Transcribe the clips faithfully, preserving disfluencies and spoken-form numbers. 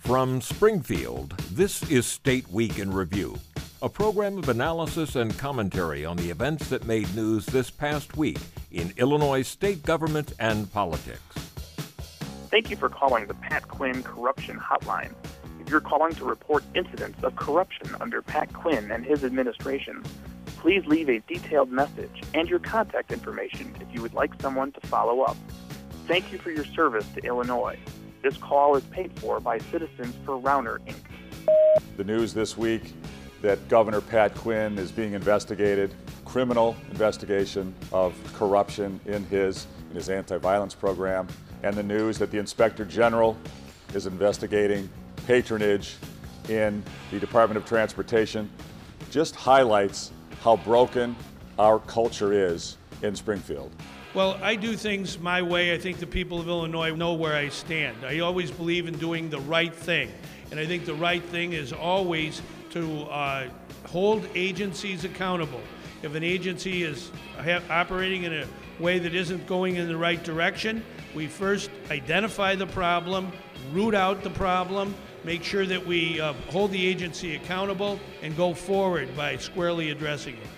From Springfield, this is State Week in Review, a program of analysis and commentary on the events that made news this past week in Illinois state government and politics. Thank you for calling the Pat Quinn Corruption Hotline. If you're calling to report incidents of corruption under Pat Quinn and his administration, please leave a detailed message and your contact information if you would like someone to follow up. Thank you for your service to Illinois. This call is paid for by Citizens for Rauner, Incorporated. The news this week that Governor Pat Quinn is being investigated, criminal investigation of corruption in his, in his anti-violence program, and the news that the Inspector General is investigating patronage in the Department of Transportation just highlights how broken our culture is in Springfield. Well, I do things my way. I think the people of Illinois know where I stand. I always believe in doing the right thing. And I think the right thing is always to uh, hold agencies accountable. If an agency is operating in a way that isn't going in the right direction, we first identify the problem, root out the problem, make sure that we uh, hold the agency accountable, and go forward by squarely addressing it.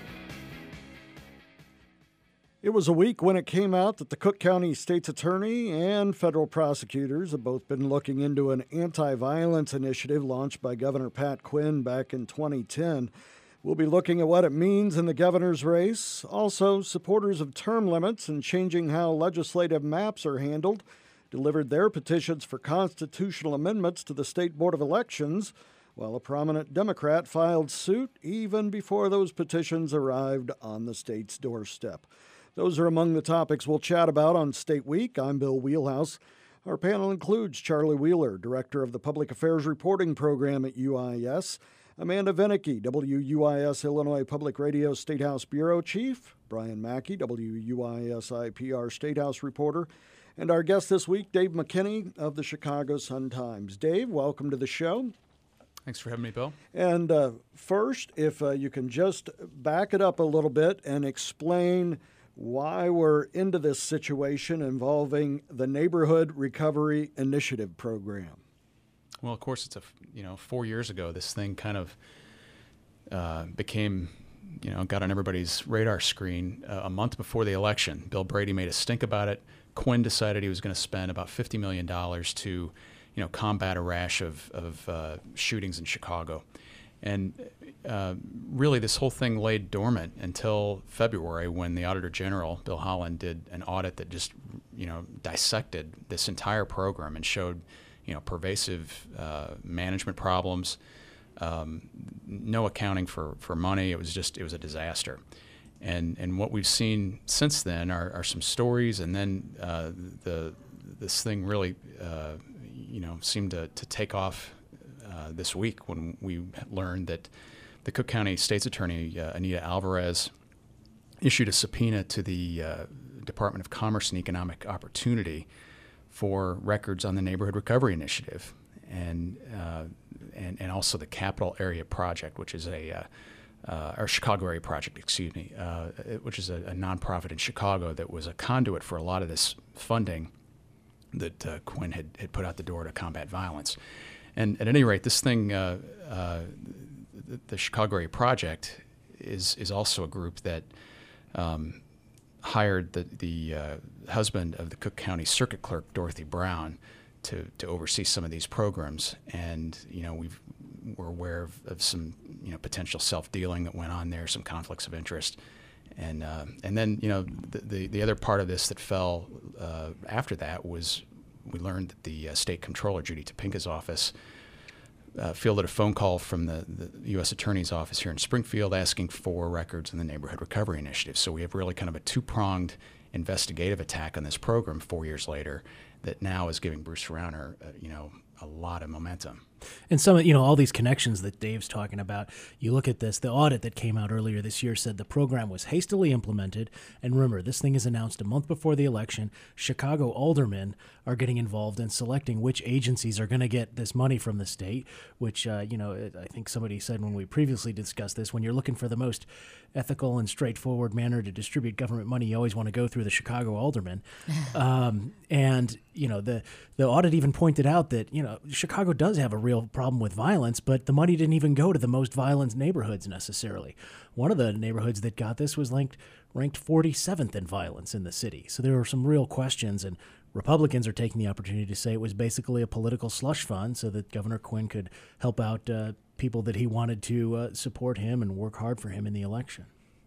It was a week when it came out that the Cook County State's Attorney and federal prosecutors have both been looking into an anti-violence initiative launched by Governor Pat Quinn back in twenty ten. We'll be looking at what it means in the governor's race. Also, supporters of term limits and changing how legislative maps are handled delivered their petitions for constitutional amendments to the State Board of Elections, while a prominent Democrat filed suit even before those petitions arrived on the state's doorstep. Those are among the topics we'll chat about on State Week. I'm Bill Wheelhouse. Our panel includes Charlie Wheeler, Director of the Public Affairs Reporting Program at U I S, Amanda Vinicky, W U I S Illinois Public Radio Statehouse Bureau Chief, Brian Mackey, W U I S I P R Statehouse Reporter, and our guest this week, Dave McKinney of the Chicago Sun-Times. Dave, welcome to the show. Thanks for having me, Bill. And uh, first, if uh, you can just back it up a little bit and explain why we're into this situation involving the Neighborhood Recovery Initiative program. Well, of course, it's a you know four years ago. This thing kind of uh, became you know got on everybody's radar screen uh, a month before the election. Bill Brady made a stink about it. Quinn decided he was going to spend about fifty million dollars to you know combat a rash of of uh, shootings in Chicago. And uh, really, this whole thing laid dormant until February when the Auditor General, Bill Holland, did an audit that just, you know, dissected this entire program and showed, you know, pervasive uh, management problems, um, no accounting for, for money. It was just, it was a disaster. And and what we've seen since then are, are some stories, and then uh, the this thing really, uh, you know, seemed to, to take off Uh, this week when we learned that the Cook County State's Attorney, uh, Anita Alvarez, issued a subpoena to the uh, Department of Commerce and Economic Opportunity for records on the Neighborhood Recovery Initiative and uh, and, and also the Capital Area Project, which is a, uh, uh, or Chicago Area Project, excuse me, uh, which is a, a nonprofit in Chicago that was a conduit for a lot of this funding that uh, Quinn had, had put out the door to combat violence. And at any rate, this thing, uh, uh, the, the Chicago Area Project, is is also a group that um, hired the the uh, husband of the Cook County Circuit Clerk, Dorothy Brown, to to oversee some of these programs. And you know, we've we're aware of, of some you know potential self-dealing that went on there, some conflicts of interest, and uh, and then you know the, the the other part of this that fell uh, after that was, we learned that the uh, state comptroller, Judy Topinka's office, uh, fielded a phone call from the, the U S Attorney's office here in Springfield asking for records in the Neighborhood Recovery Initiative. So we have really kind of a two-pronged investigative attack on this program four years later that now is giving Bruce Rauner, uh, you know, a lot of momentum. And some, you know, all these connections that Dave's talking about, you look at this, the audit that came out earlier this year said the program was hastily implemented. And remember, this thing is announced a month before the election. Chicago aldermen are getting involved in selecting which agencies are going to get this money from the state, which, uh, you know, I think somebody said when we previously discussed this, when you're looking for the most ethical and straightforward manner to distribute government money, you always want to go through the Chicago aldermen. um, and, you know, the, the audit even pointed out that, you know, Chicago does have a real problem with violence, but the money didn't even go to the most violent neighborhoods necessarily. One of the neighborhoods that got this was ranked, ranked forty-seventh in violence in the city. So there were some real questions, and Republicans are taking the opportunity to say it was basically a political slush fund so that Governor Quinn could help out uh, people that he wanted to uh, support him and work hard for him in the election.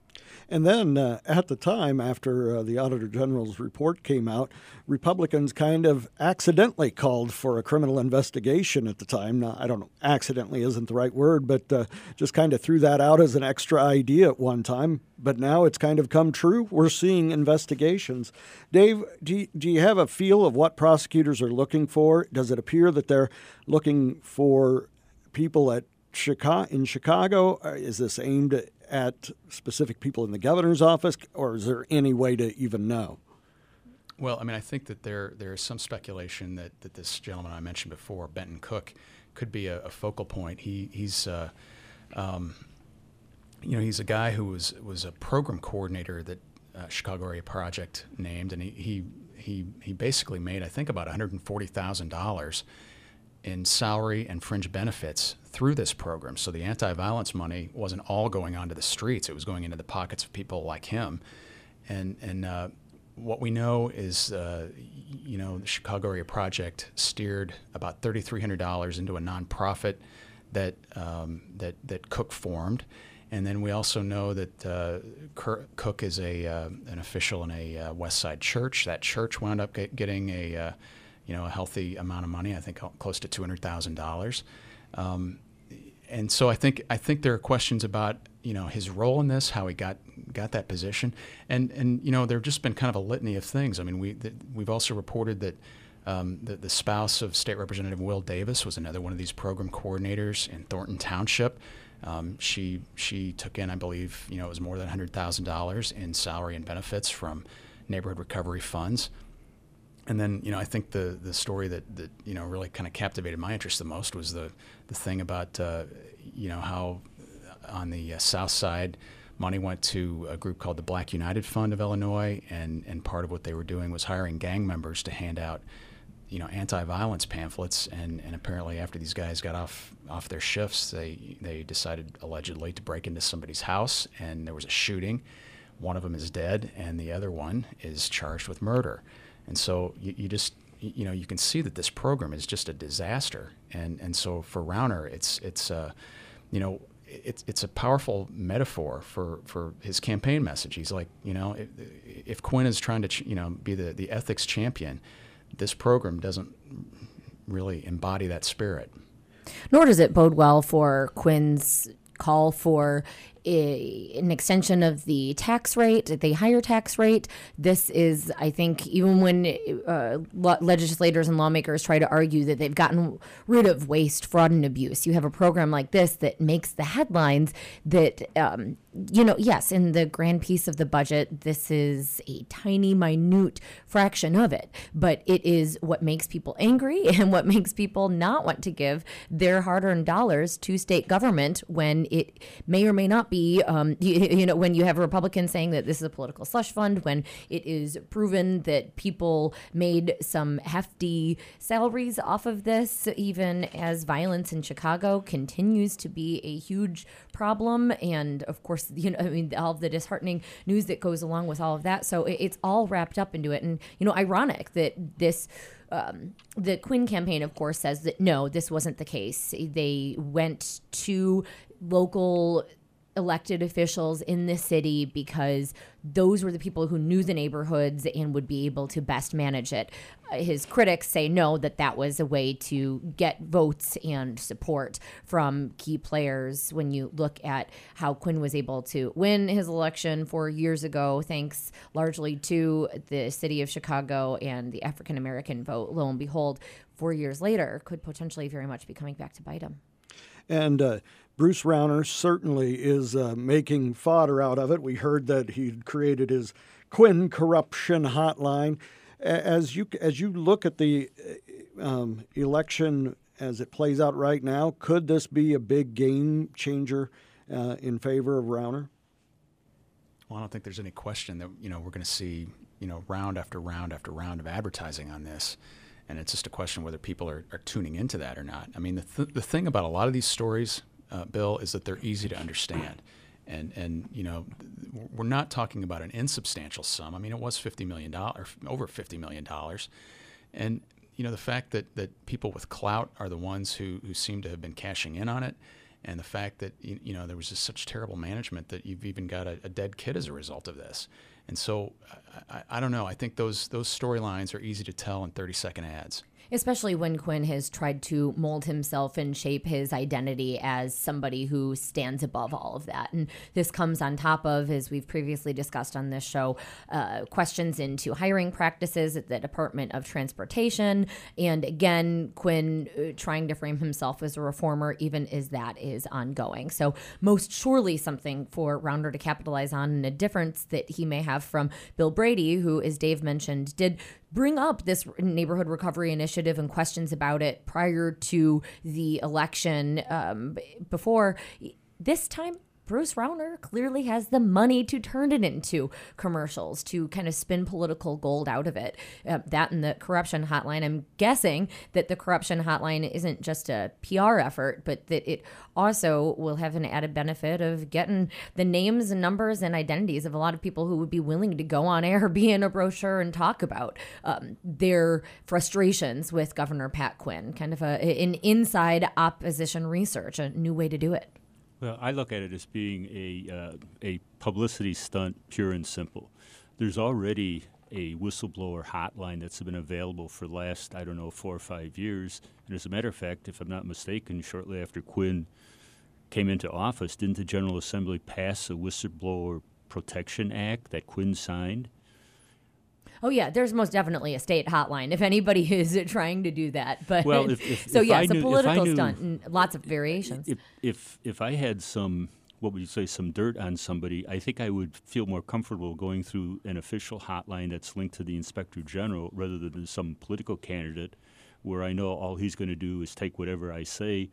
And then uh, at the time, after uh, the Auditor General's report came out, Republicans kind of accidentally called for a criminal investigation at the time. Now, I don't know, accidentally isn't the right word, but uh, just kind of threw that out as an extra idea at one time. But now it's kind of come true. We're seeing investigations. Dave, do you, do you have a feel of what prosecutors are looking for? Does it appear that they're looking for people at Chicago, in Chicago? Is this aimed at at specific people in the governor's office, or is there any way to even know? Well, I mean, I think that there there is some speculation that, that this gentleman I mentioned before, Benton Cook, could be a, a focal point. He he's uh, um, you know he's a guy who was was a program coordinator that uh, Chicago Area Project named, and he he he, he basically made I think about one hundred forty thousand dollars in salary and fringe benefits through this program. So the anti-violence money wasn't all going onto the streets. It was going into the pockets of people like him. And and uh, what we know is, uh, you know, the Chicago Area Project steered about three thousand three hundred dollars into a nonprofit that, um, that, that Cook formed. And then we also know that uh, Cook is a uh, an official in a uh, West Side church. That church wound up get, getting a uh, you know, a healthy amount of money, I think close to two hundred thousand dollars. Um, and so I think I think there are questions about, you know, his role in this, how he got got that position. And, and you know, there have just been kind of a litany of things. I mean, we, the, we've also reported that um, the, the spouse of State Representative Will Davis was another one of these program coordinators in Thornton Township. Um, she she took in, I believe, you know, it was more than one hundred thousand dollars in salary and benefits from neighborhood recovery funds. And then, you know, I think the, the story that, that, you know, really kind of captivated my interest the most was the, the thing about, uh, you know, how on the uh, south side, money went to a group called the Black United Fund of Illinois, and, and part of what they were doing was hiring gang members to hand out, you know, anti-violence pamphlets. And, and apparently after these guys got off off their shifts, they, they decided allegedly to break into somebody's house, and there was a shooting. One of them is dead, and the other one is charged with murder. And so you, you just, you know, you can see that this program is just a disaster. And and so for Rauner, it's, it's uh, you know, it's it's a powerful metaphor for, for his campaign message. He's like, you know, if, if Quinn is trying to, you know, be the, the ethics champion, this program doesn't really embody that spirit. Nor does it bode well for Quinn's call for a, an extension of the tax rate, the higher tax rate. This is, I think, even when uh, legislators and lawmakers try to argue that they've gotten rid of waste, fraud, and abuse, you have a program like this that makes the headlines that, um, you know, yes, in the grand piece of the budget, this is a tiny, minute fraction of it, but it is what makes people angry and what makes people not want to give their hard-earned dollars to state government when it may or may not be, um, you, you know, when you have a Republican saying that this is a political slush fund, when it is proven that people made some hefty salaries off of this, even as violence in Chicago continues to be a huge problem. And of course, you know, I mean, all of the disheartening news that goes along with all of that. So it, it's all wrapped up into it. And, you know, ironic that this Um, the Quinn campaign, of course, says that no, this wasn't the case. They went to local elected officials in the city because those were the people who knew the neighborhoods and would be able to best manage it. Uh, his critics say no, that that was a way to get votes and support from key players. When you look at how Quinn was able to win his election four years ago, thanks largely to the city of Chicago and the African American vote, lo and behold, four years later, could potentially very much be coming back to bite him. And uh, Bruce Rauner certainly is uh, making fodder out of it. We heard that he'd created his Quinn Corruption Hotline. As you as you look at the um, election as it plays out right now, could this be a big game changer uh, in favor of Rauner? Well, I don't think there's any question that, you know, we're going to see, you know, round after round after round of advertising on this. And it's just a question whether people are, are tuning into that or not. I mean, the, th- the thing about a lot of these stories, uh, Bill, is that they're easy to understand. And, and you know, we're not talking about an insubstantial sum. I mean, it was fifty million dollars, over fifty million dollars. And, you know, the fact that, that people with clout are the ones who, who seem to have been cashing in on it, and the fact that, you, you know, there was just such terrible management that you've even got a, a dead kid as a result of this. And so, I, I don't know. I think those those storylines are easy to tell in thirty-second ads. Especially when Quinn has tried to mold himself and shape his identity as somebody who stands above all of that. And this comes on top of, as we've previously discussed on this show, uh, questions into hiring practices at the Department of Transportation. And again, Quinn uh, trying to frame himself as a reformer, even as that is ongoing. So most surely something for Rauner to capitalize on, and a difference that he may have from Bill Brady, who, as Dave mentioned, did bring up this neighborhood recovery initiative and questions about it prior to the election. Um, before this time, Bruce Rauner clearly has the money to turn it into commercials, to kind of spin political gold out of it. Uh, that and the corruption hotline. I'm guessing that the corruption hotline isn't just a P R effort, but that it also will have an added benefit of getting the names and numbers and identities of a lot of people who would be willing to go on air, be in a brochure, and talk about um, their frustrations with Governor Pat Quinn. Kind of a, an inside opposition research, a new way to do it. Well, I look at it as being a uh, a publicity stunt, pure and simple. There's already a whistleblower hotline that's been available for the last, I don't know, four or five years. And as a matter of fact, if I'm not mistaken, shortly after Quinn came into office, didn't the General Assembly pass a Whistleblower Protection Act that Quinn signed? Oh, yeah, there's most definitely a state hotline if anybody is trying to do that. But well, if, if, so, if yeah, I it's knew, a political knew, stunt and lots of variations. If, if if I had some, what would you say, some dirt on somebody, I think I would feel more comfortable going through an official hotline that's linked to the Inspector General rather than some political candidate where I know all he's going to do is take whatever I say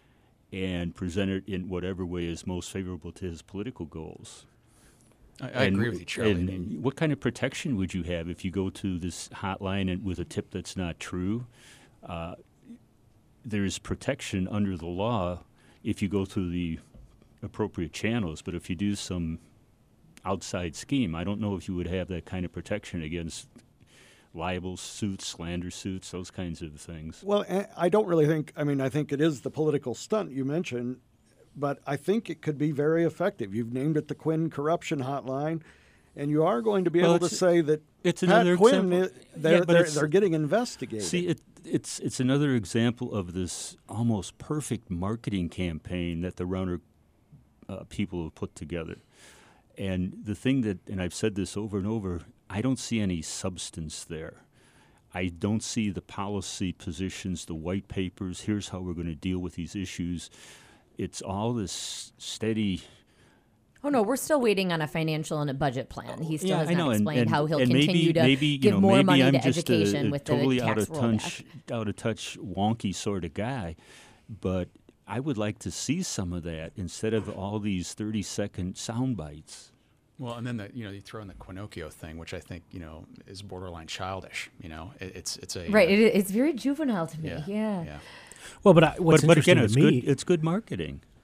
and present it in whatever way is most favorable to his political goals. I, I and, agree with you, Charlie. And what kind of protection would you have if you go to this hotline and with a tip that's not true? Uh, there's protection under the law if you go through the appropriate channels, but if you do some outside scheme, I don't know if you would have that kind of protection against libel suits, slander suits, those kinds of things. Well, I don't really think, I mean, I think it is the political stunt you mentioned, but I think it could be very effective. You've named it the Quinn Corruption Hotline, and you are going to be well, able to say that it's Pat another Quinn, example. they're, yeah, they're, they're getting investigated. See, it, it's it's another example of this almost perfect marketing campaign that the Rauner uh, people have put together. And the thing that, and I've said this over and over, I don't see any substance there. I don't see the policy positions, the white papers, here's how we're going to deal with these issues. It's all this steady. Oh, no, we're still waiting on a financial and a budget plan. He still yeah, has I know, not explained and, and, how he'll and continue maybe, to maybe, give you know, more maybe money I'm to just education a, a with totally the tax out of touch, rollback. out of touch, wonky sort of guy. But I would like to see some of that instead of all these thirty-second sound bites. Well, and then the, you know, you throw in the Quinocchio thing, which I think, you know, is borderline childish. You know, it, it's it's a right. Uh, it, it's very juvenile to me. Yeah. Yeah. yeah. Well, but I, what's but, but interesting again, it's to me, good. It's good marketing.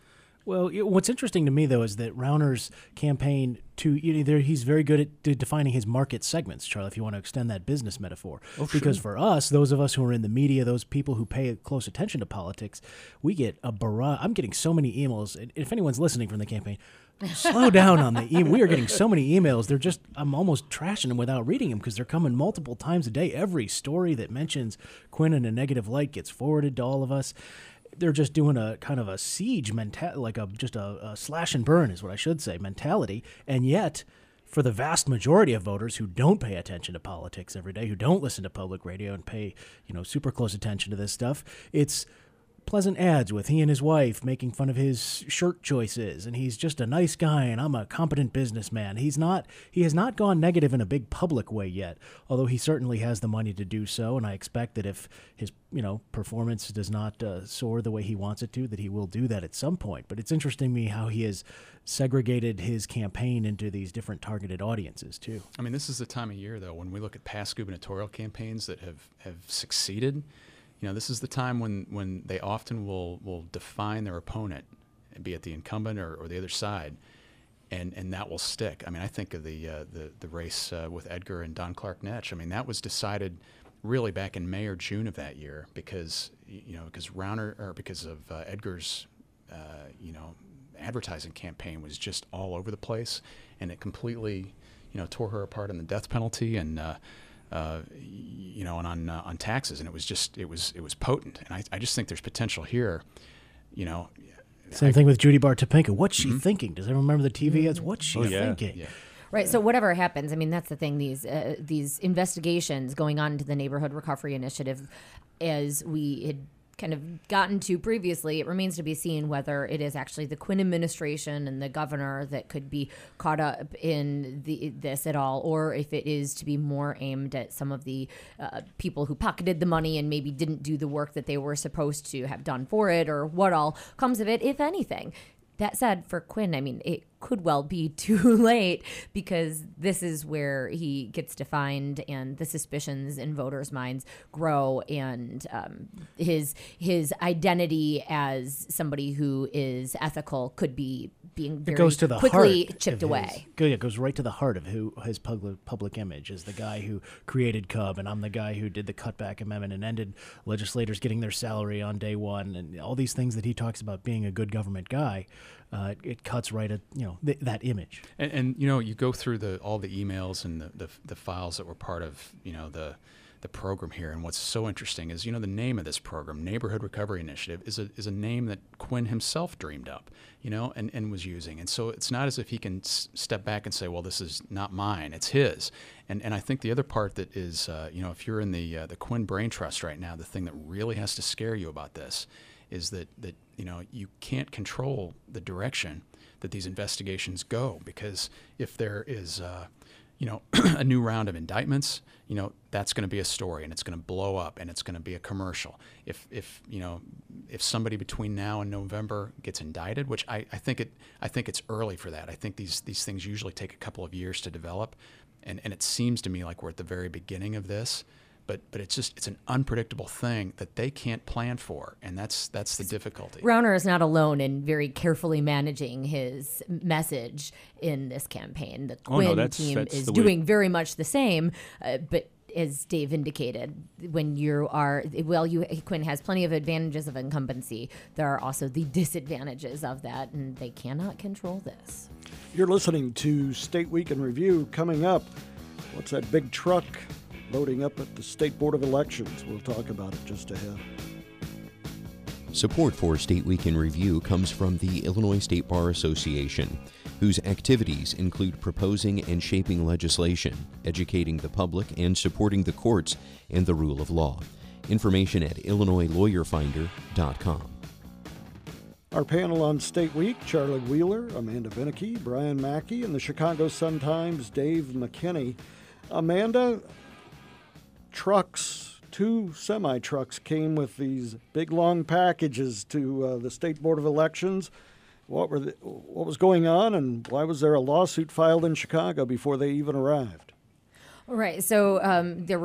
Well, you know, what's interesting to me, though, is that Rauner's campaign to either he's very good at de- defining his market segments, Charlie, if you want to extend that business metaphor. Oh, because sure. for us, those of us who are in the media, those people who pay close attention to politics, we get a barrage. I'm getting so many emails. If anyone's listening from the campaign, slow down on the email. We are getting so many emails. They're just, I'm almost trashing them without reading them because they're coming multiple times a day. Every story that mentions Quinn in a negative light gets forwarded to all of us. They're just doing a kind of a siege mentality, like a just a, a slash and burn is what I should say, mentality. And yet, for the vast majority of voters who don't pay attention to politics every day, who don't listen to public radio and pay, you know, super close attention to this stuff, it's pleasant ads with he and his wife making fun of his shirt choices, and he's just a nice guy, and I'm a competent businessman. He's not. He has not gone negative in a big public way yet, although he certainly has the money to do so, and I expect that if his, you know, performance does not uh, soar the way he wants it to, that he will do that at some point. But it's interesting to me how he has segregated his campaign into these different targeted audiences, too. I mean, this is the time of year, though, when we look at past gubernatorial campaigns that have, have succeeded. You know, this is the time when, when they often will, will define their opponent, be it the incumbent or, or the other side, and, and that will stick. I mean, I think of the uh, the, the race uh, with Edgar and Don Clark Netsch. I mean, that was decided really back in May or June of that year because, you know, because Rauner, or because of uh, Edgar's, uh, you know, advertising campaign was just all over the place, and it completely, you know, tore her apart on the death penalty and, uh, Uh, you know, and on uh, on taxes, and it was just it was it was potent, and I I just think there's potential here, you know. Same I, thing with Judy Bar Topinka. What's she mm-hmm. thinking? Does everyone remember the T V ads? What's she oh, yeah. thinking? Yeah. Right. So whatever happens, I mean, that's the thing. These uh, these investigations going on into the Neighborhood Recovery Initiative, as we had kind of gotten to previously, it remains to be seen whether it is actually the Quinn administration and the governor that could be caught up in the, this at all, or if it is to be more aimed at some of the uh, people who pocketed the money and maybe didn't do the work that they were supposed to have done for it, or what all comes of it, if anything. That said, for Quinn, I mean, it could well be too late because this is where he gets defined and the suspicions in voters' minds grow, and um, his his identity as somebody who is ethical could be being very it goes to the quickly heart chipped of away. His, it goes right to the heart of who his public, public image is, the guy who created Cub, and I'm the guy who did the cutback amendment and ended legislators getting their salary on day one, and all these things that he talks about being a good government guy. Uh, it cuts right at, you know, th- that image. And, and you know, you go through the all the emails and the, the the files that were part of, you know, the the program here. And what's so interesting is, you know, the name of this program, Neighborhood Recovery Initiative, is a is a name that Quinn himself dreamed up, you know, and, and was using. And so it's not as if he can s- step back and say, well, this is not mine, it's his. And and I think the other part that is, uh, you know, if you're in the uh, the Quinn Brain Trust right now, the thing that really has to scare you about this is that, that you know, you can't control the direction that these investigations go, because if there is, uh, you know, a new round of indictments, you know, that's going to be a story, and it's going to blow up, and it's going to be a commercial. If, if you know, if somebody between now and November gets indicted, which I, I think it, I think it's early for that. I think these these things usually take a couple of years to develop, and and it seems to me like we're at the very beginning of this. But but it's just it's an unpredictable thing that they can't plan for, and that's that's the difficulty. Rauner is not alone in very carefully managing his message in this campaign. The Quinn oh, no, that's, team that's is the way- doing very much the same, uh, but as Dave indicated, when you are, well, you Quinn has plenty of advantages of incumbency. There are also the disadvantages of that, and they cannot control this. You're listening to State Week in Review. Coming up, what's that big truck loading up at the State Board of Elections? We'll talk about it just ahead. Support for State Week in Review comes from the Illinois State Bar Association, whose activities include proposing and shaping legislation, educating the public, and supporting the courts and the rule of law. Information at illinois lawyer finder dot com. Our panel on State Week: Charlie Wheeler, Amanda Vinicky, Brian Mackey, and the Chicago Sun-Times' Dave McKinney. Amanda, trucks, two semi-trucks came with these big, long packages to uh, the State Board of Elections. What were the, what was going on, and why was there a lawsuit filed in Chicago before they even arrived? Right. So um, there were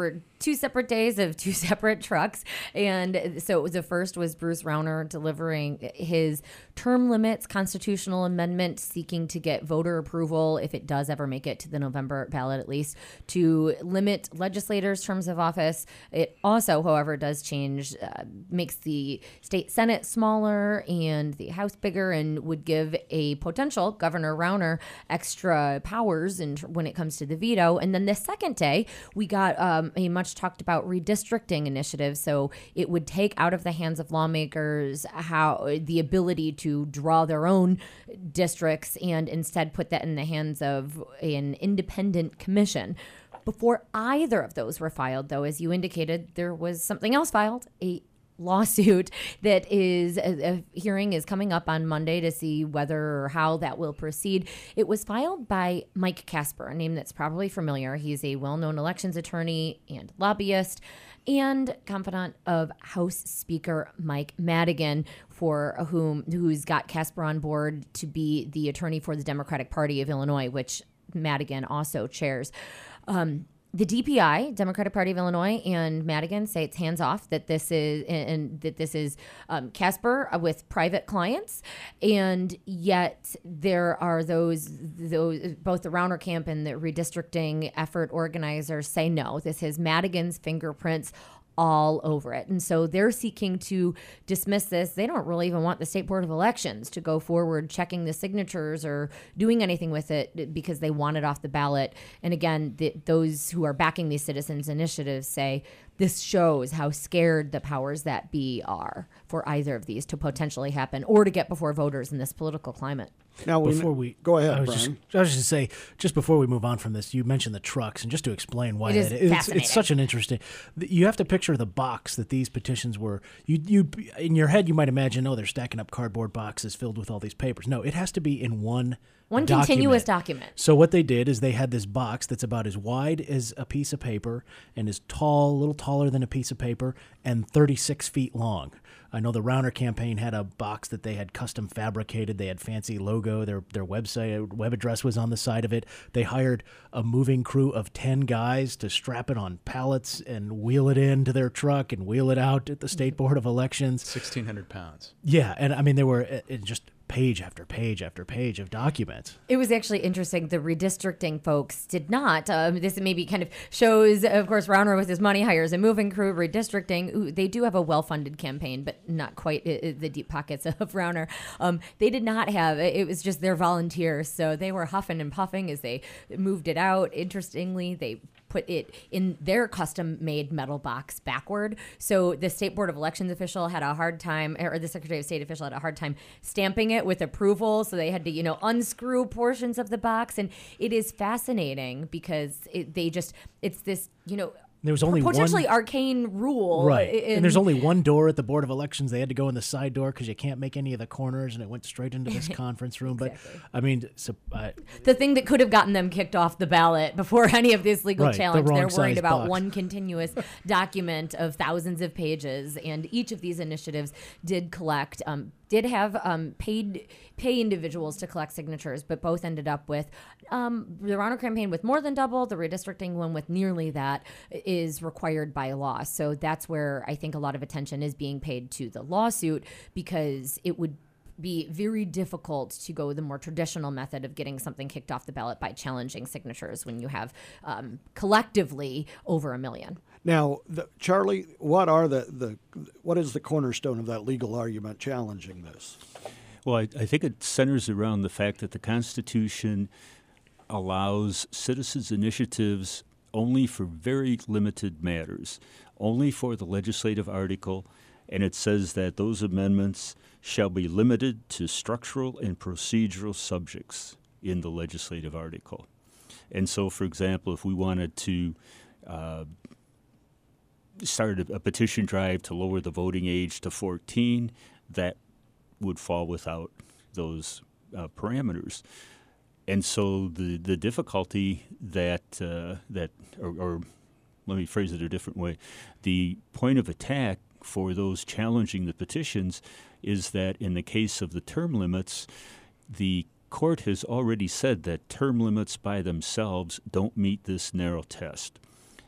two separate days of two separate trucks. And so the first was Bruce Rauner delivering his term limits constitutional amendment, seeking to get voter approval, if it does ever make it to the November ballot at least, to limit legislators' terms of office. It also, however, does change, uh, makes the state Senate smaller and the House bigger, and would give a potential Governor Rauner extra powers in, when it comes to the veto. And then the second day, we got um, a much talked about redistricting initiative. So it would take out of the hands of lawmakers how the ability to draw their own districts and instead put that in the hands of an independent commission. Before either of those were filed, though, as you indicated, there was something else filed, a lawsuit that is a, a hearing is coming up on Monday to see whether or how that will proceed. It was filed by Mike Casper, a name that's probably familiar. He's a well-known elections attorney and lobbyist and confidant of House Speaker Mike Madigan, for whom who's got Casper on board to be the attorney for the Democratic Party of Illinois, which Madigan also chairs. Um, The D P I, Democratic Party of Illinois, and Madigan say it's hands off, that this is and, and that this is um, Casper with private clients, and yet there are those those both the Rauner camp and the redistricting effort organizers say no, this has Madigan's fingerprints all over it. And so they're seeking to dismiss this. They don't really even want the State Board of Elections to go forward checking the signatures or doing anything with it because they want it off the ballot. And again, the, those who are backing these citizens' initiatives say this shows how scared the powers that be are for either of these to potentially happen or to get before voters in this political climate. Now, we, before we go ahead, I was, Brian. just, I was just going to say, just before we move on from this, you mentioned the trucks, and just to explain why It is that it's, fascinating. it's such an interesting. You have to picture the box that these petitions were. You, you, in your head, you might imagine, oh, they're stacking up cardboard boxes filled with all these papers. No, it has to be in one. One document. continuous document. So what they did is they had this box that's about as wide as a piece of paper and as tall, a little taller than a piece of paper, and thirty-six feet long. I know the Rauner campaign had a box that they had custom fabricated. They had fancy logo. Their their website web address was on the side of it. They hired a moving crew of ten guys to strap it on pallets and wheel it into their truck and wheel it out at the State Board of Elections. sixteen hundred pounds. Yeah, and I mean, there were it, it just page after page after page of documents. It was actually interesting. The redistricting folks did not. Um, this maybe kind of shows, of course, Rauner with his money hires a moving crew. Redistricting, ooh, they do have a well-funded campaign, but not quite uh, the deep pockets of Rauner. Um, they did not have, it was just their volunteers. So they were huffing and puffing as they moved it out. Interestingly, they put it in their custom-made metal box backward. So the State Board of Elections official had a hard time, or the Secretary of State official had a hard time stamping it with approval. So they had to, you know, unscrew portions of the box. And it is fascinating because it, they just, it's this, you know, There was only potentially one, arcane rule. right? In, and there's only one door at the Board of Elections. They had to go in the side door because you can't make any of the corners, and it went straight into this conference room. Exactly. But I mean, so, uh, the thing that could have gotten them kicked off the ballot before any of this legal Right, the challenge. wrong They're worried size about box. one continuous document of thousands of pages, and each of these initiatives did collect. Um, did have um, paid pay individuals to collect signatures, but both ended up with um, the Rauner campaign with more than double. The redistricting one with nearly that is required by law. So that's where I think a lot of attention is being paid to the lawsuit, because it would be very difficult to go the more traditional method of getting something kicked off the ballot by challenging signatures when you have um, collectively over a million. Now, the, Charlie, what are the, the what is the cornerstone of that legal argument challenging this? Well, I, I think it centers around the fact that the Constitution allows citizens' initiatives only for very limited matters, only for the legislative article, and it says that those amendments shall be limited to structural and procedural subjects in the legislative article. And so, for example, if we wanted to uh, start a, a petition drive to lower the voting age to fourteen, that would fall without those uh, parameters. And so the, the difficulty that, uh, that or, or let me phrase it a different way, the point of attack for those challenging the petitions is that in the case of the term limits, the court has already said that term limits by themselves don't meet this narrow test.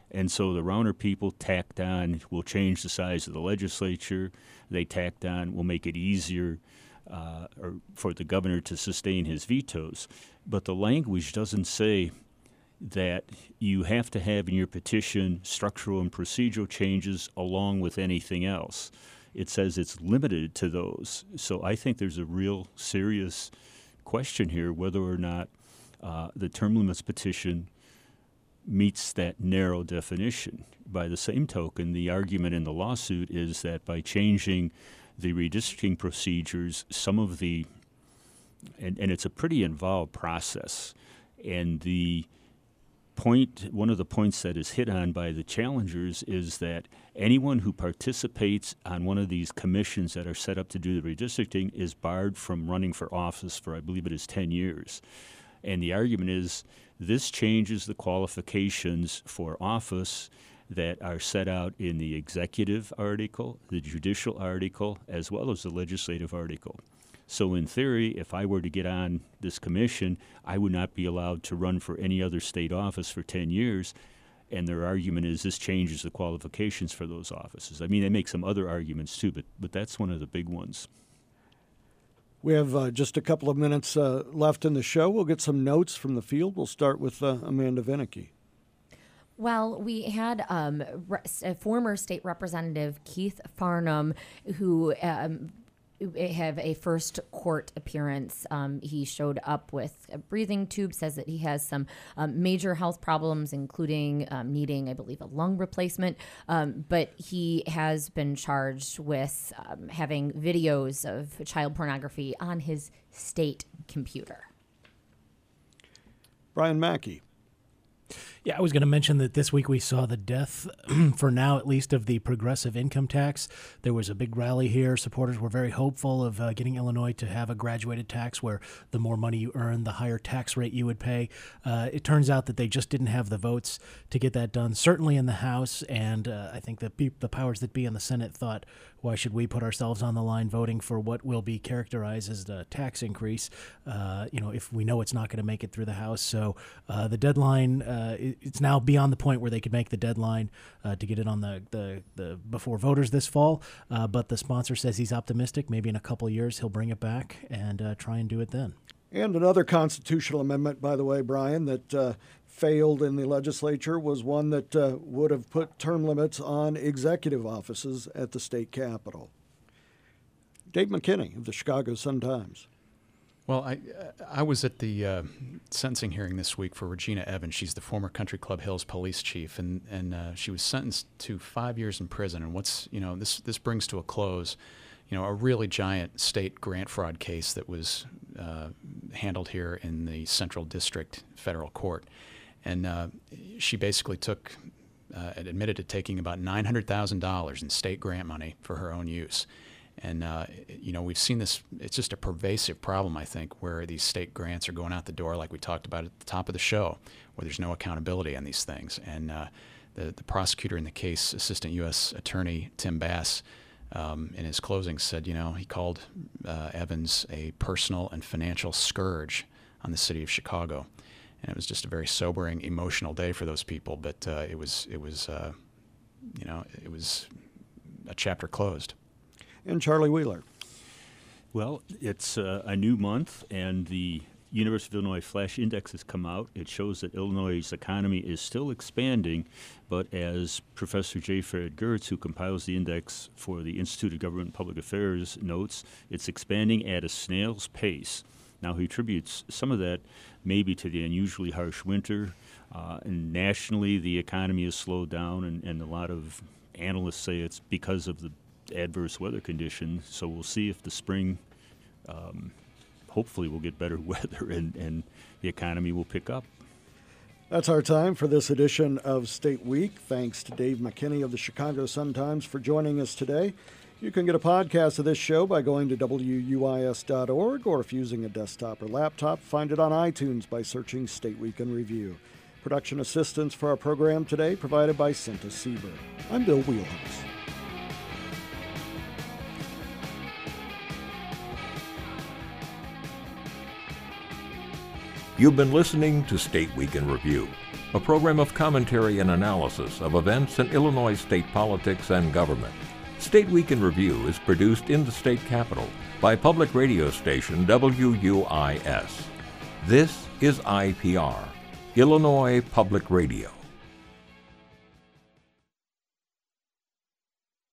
And so the Rauner people tacked on, we'll change the size of the legislature. They tacked on, we'll make it easier uh, or for the governor to sustain his vetoes. But the language doesn't say that you have to have in your petition structural and procedural changes along with anything else. It says it's limited to those. So I think there's a real serious question here whether or not uh, the term limits petition meets that narrow definition. By the same token, the argument in the lawsuit is that by changing the redistricting procedures, some of the, and, and it's a pretty involved process, and the point, one of the points that is hit on by the challengers is that anyone who participates on one of these commissions that are set up to do the redistricting is barred from running for office for, I believe it is ten years. And the argument is this changes the qualifications for office that are set out in the executive article, the judicial article, as well as the legislative article. So in theory, if I were to get on this commission, I would not be allowed to run for any other state office for ten years. And their argument is this changes the qualifications for those offices. I mean, they make some other arguments too, but, but that's one of the big ones. We have uh, just a couple of minutes uh, left in the show. We'll get some notes from the field. We'll start with uh, Amanda Vinicky. Well, we had um, re- a former state representative, Keith Farnham, who um, have a first court appearance. Um, he showed up with a breathing tube, says that he has some um, major health problems, including um, needing, I believe, a lung replacement. Um, but he has been charged with um, having videos of child pornography on his state computer. Brian Mackey. Yeah, I was going to mention that this week we saw the death, for now at least, of the progressive income tax. There was a big rally here. Supporters were very hopeful of uh, getting Illinois to have a graduated tax where the more money you earn, the higher tax rate you would pay. Uh, it turns out that they just didn't have the votes to get that done, certainly in the House, and uh, I think the, pe- the powers that be in the Senate thought, why should we put ourselves on the line voting for what will be characterized as a tax increase, uh, you know, if we know it's not going to make it through the House. So uh, the deadline, uh, it's now beyond the point where they could make the deadline uh, to get it on the, the, the before voters this fall. Uh, but the sponsor says he's optimistic. Maybe in a couple of years he'll bring it back and uh, try and do it then. And another constitutional amendment, by the way, Brian, that uh, failed in the legislature was one that uh, would have put term limits on executive offices at the state capitol. Dave McKinney of the Chicago Sun-Times. Well, I I was at the uh, sentencing hearing this week for Regina Evans. She's the former Country Club Hills police chief, and and uh, she was sentenced to five years in prison. And what's you know this this brings to a close, you know, a really giant state grant fraud case that was uh, handled here in the Central District Federal Court, and uh, she basically took uh, and admitted to taking about nine hundred thousand dollars in state grant money for her own use. And, uh, you know, we've seen this, it's just a pervasive problem, I think, where these state grants are going out the door, like we talked about at the top of the show, where there's no accountability on these things. And uh, the, the prosecutor in the case, Assistant U S Attorney Tim Bass, um, in his closing said, you know, he called uh, Evans a personal and financial scourge on the city of Chicago. And it was just a very sobering, emotional day for those people. But uh, it was, it was, uh, you know, it was a chapter closed. And Charlie Wheeler. Well, it's uh, a new month, and the University of Illinois Flash Index has come out. It shows that Illinois' economy is still expanding, but as Professor J. Fred Gertz, who compiles the index for the Institute of Government and Public Affairs, notes, it's expanding at a snail's pace. Now, he attributes some of that maybe to the unusually harsh winter, uh, and nationally the economy has slowed down, and, and a lot of analysts say it's because of the adverse weather conditions. So we'll see if the spring, um, hopefully we'll get better weather and, and the economy will pick up. That's our time for this edition of State Week. Thanks to Dave McKinney of the Chicago Sun-Times for joining us today. You can get a podcast of this show by going to W U I S dot org, or if using a desktop or laptop, find it on iTunes by searching State Week in Review. Production assistance for our program today provided by Cinta Sieber. I'm Bill Wheelhouse. You've been listening to State Week in Review. a program of commentary and analysis of events in Illinois state politics and government. State Week in Review is produced in the state capital by public radio station W U I S. This is I P R, Illinois Public Radio.